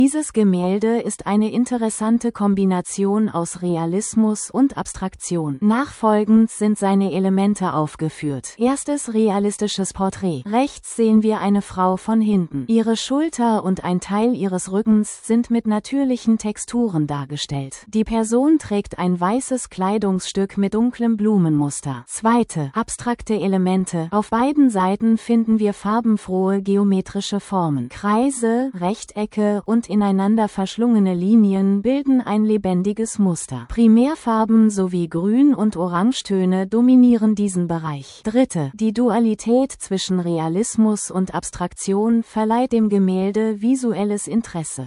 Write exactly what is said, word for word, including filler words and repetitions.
Dieses Gemälde ist eine interessante Kombination aus Realismus und Abstraktion. Nachfolgend sind seine Elemente aufgeführt. Erstes realistisches Porträt. Rechts sehen wir eine Frau von hinten. Ihre Schulter und ein Teil ihres Rückens sind mit natürlichen Texturen dargestellt. Die Person trägt ein weißes Kleidungsstück mit dunklem Blumenmuster. Zweite, abstrakte Elemente. Auf beiden Seiten finden wir farbenfrohe geometrische Formen. Kreise, Rechtecke und ineinander verschlungene Linien bilden ein lebendiges Muster. Primärfarben sowie Grün- und Orangetöne dominieren diesen Bereich. Dritte, die Dualität zwischen Realismus und Abstraktion verleiht dem Gemälde visuelles Interesse.